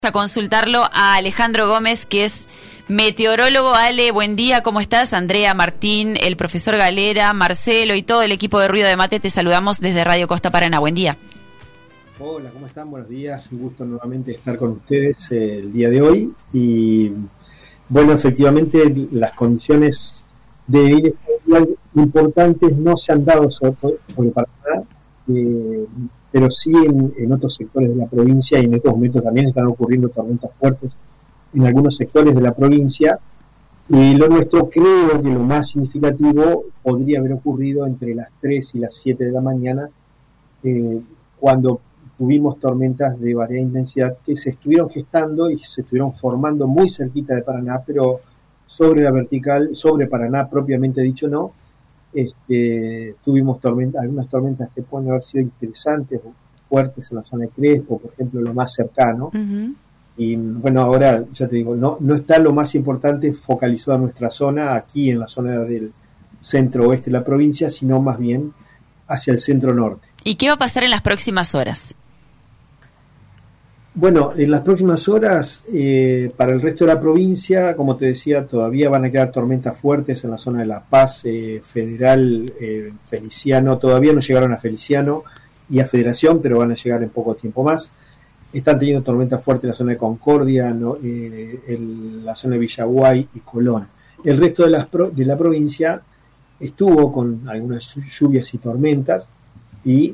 A consultarlo a Alejandro Gómez, que es meteorólogo. Ale, buen día, ¿cómo estás? Andrea, Martín, el profesor Galera, Marcelo y todo el equipo de Ruido de Mate, te saludamos desde Radio Costa Paraná. Buen día. Hola, ¿cómo están? Buenos días, un gusto nuevamente estar con ustedes el día de hoy. Y bueno, efectivamente las condiciones de aire importantes no se han dado sobre Paraná, pero sí en otros sectores de la provincia, y en estos momentos también están ocurriendo tormentas fuertes en algunos sectores de la provincia. Y lo nuestro, creo que lo más significativo podría haber ocurrido entre las 3 y las 7 de la mañana, cuando tuvimos tormentas de variada intensidad que se estuvieron gestando y se estuvieron formando muy cerquita de Paraná, pero sobre la vertical, sobre Paraná propiamente dicho no. Tuvimos algunas tormentas que pueden haber sido interesantes o fuertes en la zona de Crespo, por ejemplo, lo más cercano. Uh-huh. Y bueno, ahora ya te digo, no está lo más importante focalizado en nuestra zona, aquí en la zona del centro oeste de la provincia, sino más bien hacia el centro norte. ¿Y qué va a pasar en las próximas horas? Bueno, en las próximas horas, para el resto de la provincia, como te decía, todavía van a quedar tormentas fuertes en la zona de La Paz, Federal, Feliciano. Todavía no llegaron a Feliciano y a Federación, pero van a llegar en poco tiempo más. Están teniendo tormentas fuertes en la zona de Concordia, ¿no? En la zona de Villaguay y Colón. El resto de la provincia estuvo con algunas lluvias y tormentas, y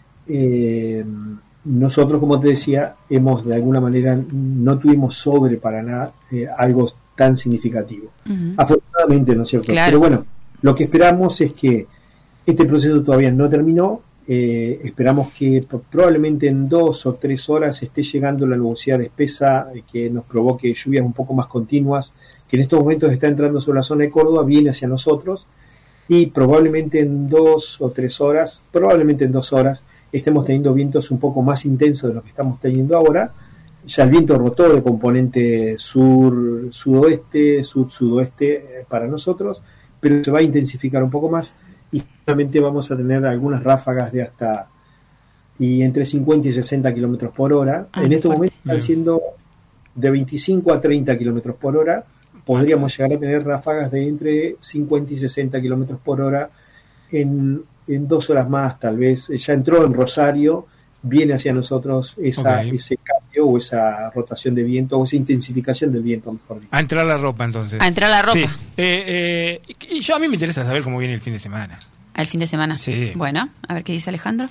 nosotros, como te decía, de alguna manera no tuvimos sobre Paraná algo tan significativo. Uh-huh. Afortunadamente, ¿no es cierto? Claro. Pero bueno, lo que esperamos es que este proceso todavía no terminó. Esperamos que probablemente en 2 o 3 horas esté llegando la nubosidad espesa que nos provoque lluvias un poco más continuas, que en estos momentos está entrando sobre la zona de Córdoba, viene hacia nosotros, y probablemente en 2 o 3 horas, estemos teniendo vientos un poco más intensos de lo que estamos teniendo ahora. Ya el viento rotó de componente sur-sudoeste, sur-sudoeste para nosotros, pero se va a intensificar un poco más, y solamente vamos a tener algunas ráfagas de hasta entre 50 y 60 kilómetros por hora. En estos momentos están siendo de 25 a 30 kilómetros por hora. Podríamos llegar a tener ráfagas de entre 50 y 60 kilómetros por hora en 2 horas más, tal vez. Ya entró en Rosario, viene hacia nosotros ese cambio o esa rotación de viento, o esa intensificación del viento, mejor dicho. A entrar la ropa, entonces. A entrar la ropa. Sí. Y a mí me interesa saber cómo viene el fin de semana. ¿Al fin de semana? Sí. Bueno, a ver qué dice Alejandro.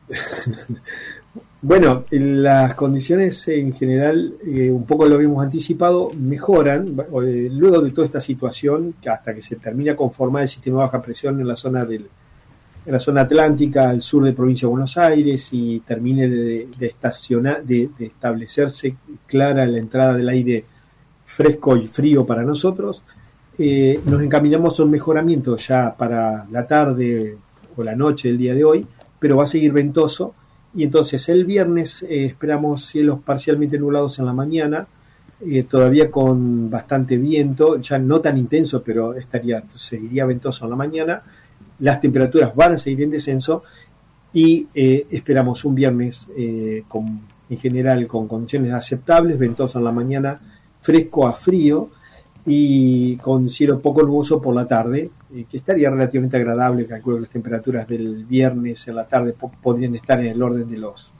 Bueno, las condiciones en general, un poco lo habíamos anticipado, mejoran luego de toda esta situación, que hasta que se termina de conformar el sistema de baja presión en la zona atlántica, al sur de provincia de Buenos Aires, y termine de establecerse clara la entrada del aire fresco y frío para nosotros. Nos encaminamos a un mejoramiento ya para la tarde o la noche del día de hoy, pero va a seguir ventoso. Y entonces el viernes esperamos cielos parcialmente nublados en la mañana, todavía con bastante viento, ya no tan intenso, pero seguiría ventoso en la mañana. Las temperaturas van a seguir en descenso, y esperamos un viernes en general con condiciones aceptables, ventoso en la mañana, fresco a frío, y con cielo poco nuboso por la tarde, que estaría relativamente agradable. Calculo que las temperaturas del viernes en la tarde podrían estar en el orden de los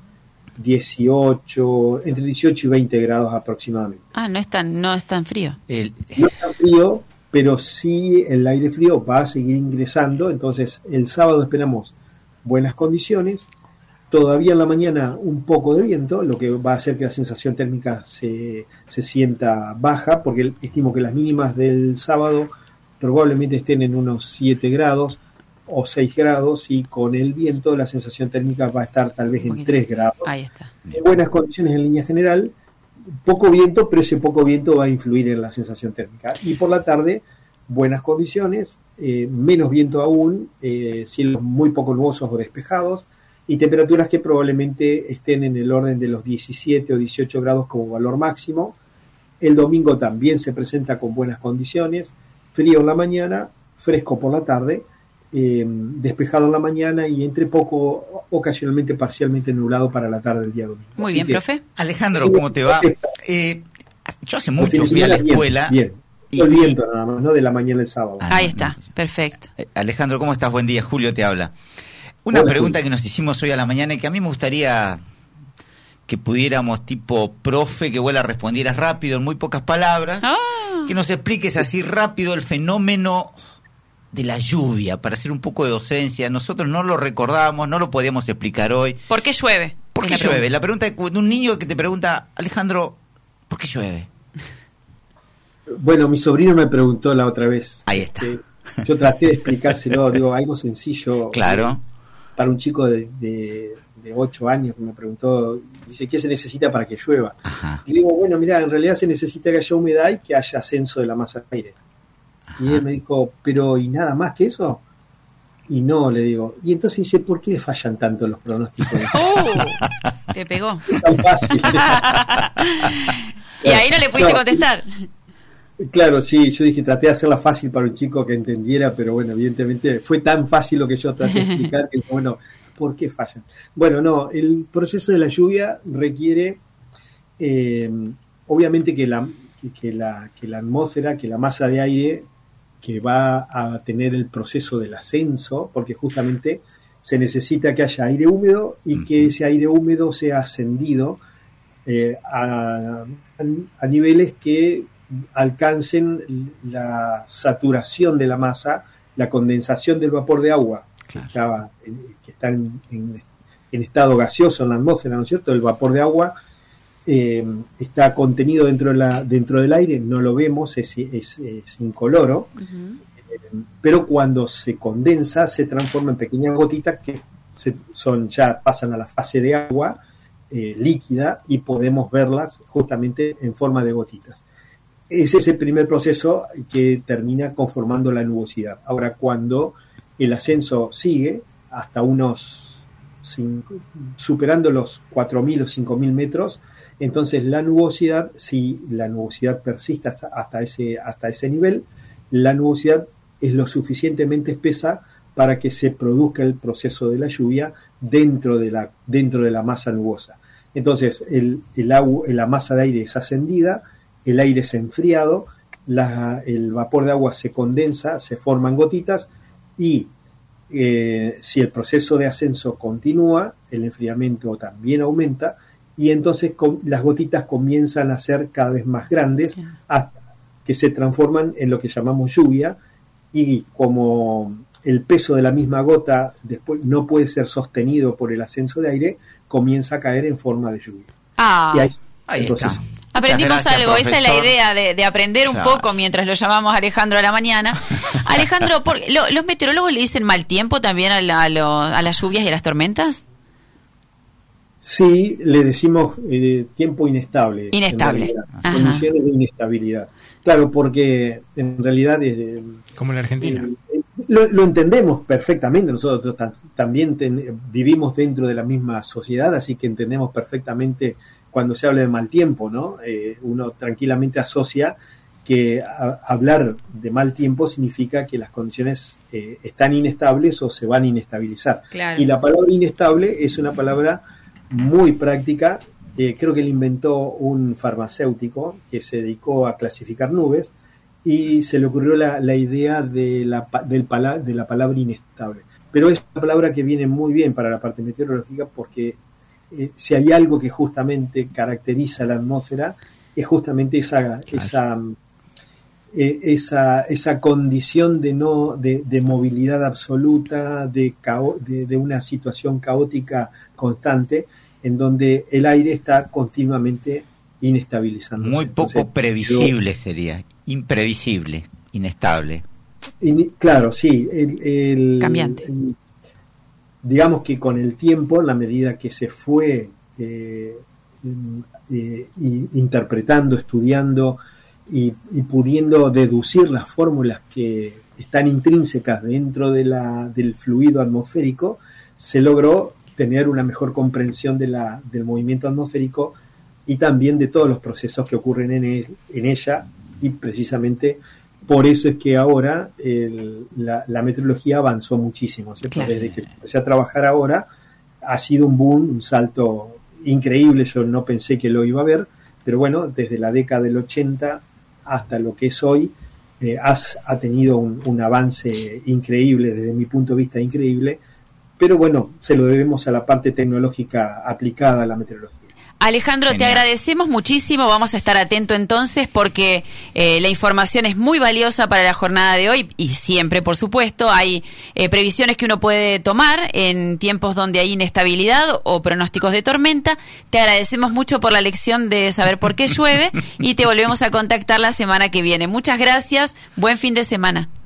entre 18 y 20 grados aproximadamente. No es tan frío. No es tan frío, pero sí el aire frío va a seguir ingresando. Entonces el sábado esperamos buenas condiciones, todavía en la mañana un poco de viento, lo que va a hacer que la sensación térmica se sienta baja, porque estimo que las mínimas del sábado probablemente estén en unos 7 grados o 6 grados, y con el viento la sensación térmica va a estar tal vez en 3 grados. Ahí está. Buenas condiciones en línea general, poco viento, pero ese poco viento va a influir en la sensación térmica. Y por la tarde, buenas condiciones, menos viento aún, cielos muy poco nubosos o despejados, y temperaturas que probablemente estén en el orden de los 17 o 18 grados como valor máximo. El domingo también se presenta con buenas condiciones, frío en la mañana, fresco por la tarde, despejado en la mañana y entre poco, ocasionalmente parcialmente nublado para la tarde del día domingo. Muy Así bien, que, profe. Alejandro, ¿cómo te va? Yo hace mucho fui a la escuela. Bien. El viento nada más, ¿no? De la mañana del sábado. Ahí está, perfecto. Alejandro, ¿cómo estás? Buen día, Julio te habla. Una Hola, pregunta Julio. que nos hicimos hoy a la mañana y que a mí me gustaría que pudiéramos, tipo profe, que vos la respondieras rápido, en muy pocas palabras, que nos expliques así rápido el fenómeno de la lluvia, para hacer un poco de docencia. Nosotros no lo recordamos, no lo podíamos explicar hoy. ¿Por qué llueve? ¿Por qué llueve? La pregunta de un niño que te pregunta, Alejandro, ¿por qué llueve? Bueno, mi sobrino me preguntó la otra vez. Ahí está. Yo traté de explicárselo, digo, algo sencillo. Claro. Para un chico de 8 años que me preguntó, dice, ¿qué se necesita para que llueva? Ajá. Y digo, bueno, mira, en realidad se necesita que haya humedad y que haya ascenso de la masa de aire. Ajá. Y él me dijo, ¿pero y nada más que eso? Y no, le digo. Y entonces dice, ¿por qué fallan tanto los pronósticos? Te pegó. Es tan fácil. Y ahí no le pudiste contestar. Claro, sí, yo dije, traté de hacerla fácil para un chico que entendiera, pero bueno, evidentemente fue tan fácil lo que yo traté de explicar que, bueno, ¿por qué fallan? Bueno, no, el proceso de la lluvia requiere, obviamente que la atmósfera, que la masa de aire que va a tener el proceso del ascenso, porque justamente se necesita que haya aire húmedo y que ese aire húmedo sea ascendido a niveles que alcancen la saturación de la masa, la condensación del vapor de agua, Claro. que está en estado gaseoso en la atmósfera, ¿no es cierto? El vapor de agua está contenido dentro del aire, no lo vemos, es incoloro, pero cuando se condensa se transforma en pequeñas gotitas que ya pasan a la fase de agua líquida y podemos verlas justamente en forma de gotitas. Ese es el primer proceso que termina conformando la nubosidad. Ahora, cuando el ascenso sigue hasta superando los 4.000 o 5.000 metros, entonces la nubosidad, si la nubosidad persiste hasta ese nivel, la nubosidad es lo suficientemente espesa para que se produzca el proceso de la lluvia dentro de la masa nubosa. Entonces, la masa de aire es ascendida, el aire es enfriado, el vapor de agua se condensa, se forman gotitas y si el proceso de ascenso continúa, el enfriamiento también aumenta y entonces las gotitas comienzan a ser cada vez más grandes hasta que se transforman en lo que llamamos lluvia y como el peso de la misma gota después no puede ser sostenido por el ascenso de aire, comienza a caer en forma de lluvia. Ah, ahí entonces, está. aprendimos Gracias, algo, profesor. esa es la idea de aprender un Claro. poco mientras lo llamamos a Alejandro a la mañana. Alejandro, ¿los meteorólogos le dicen mal tiempo también a las lluvias y a las tormentas? Sí, le decimos tiempo inestable. Inestable. En condiciones de inestabilidad. Claro, porque en realidad Como en la Argentina. lo entendemos perfectamente. Nosotros también vivimos dentro de la misma sociedad, así que entendemos perfectamente cuando se habla de mal tiempo, ¿no? Uno tranquilamente asocia que hablar de mal tiempo significa que las condiciones están inestables o se van a inestabilizar. Claro. Y la palabra inestable es una palabra muy práctica, creo que la inventó un farmacéutico que se dedicó a clasificar nubes y se le ocurrió la idea de la palabra inestable. Pero es una palabra que viene muy bien para la parte meteorológica porque si hay algo que justamente caracteriza la atmósfera es justamente esa condición de movilidad absoluta, de una situación caótica constante, en donde el aire está continuamente inestabilizándose. Muy poco Entonces, previsible sería, imprevisible, inestable. Claro, sí. Cambiante. Digamos que con el tiempo, en la medida que se fue interpretando, estudiando y pudiendo deducir las fórmulas que están intrínsecas dentro del fluido atmosférico, se logró tener una mejor comprensión del movimiento atmosférico y también de todos los procesos que ocurren en ella y precisamente por eso es que ahora la meteorología avanzó muchísimo, ¿cierto? Claro. Desde que empecé a trabajar ahora ha sido un boom, un salto increíble. Yo no pensé que lo iba a ver, pero bueno, desde la década del 80 hasta lo que es hoy, ha tenido un avance increíble, desde mi punto de vista increíble, pero bueno, se lo debemos a la parte tecnológica aplicada a la meteorología. Alejandro, genial. Te agradecemos muchísimo, vamos a estar atentos entonces porque la información es muy valiosa para la jornada de hoy y siempre, por supuesto, hay previsiones que uno puede tomar en tiempos donde hay inestabilidad o pronósticos de tormenta. Te agradecemos mucho por la lección de saber por qué llueve y te volvemos a contactar la semana que viene. Muchas gracias, buen fin de semana.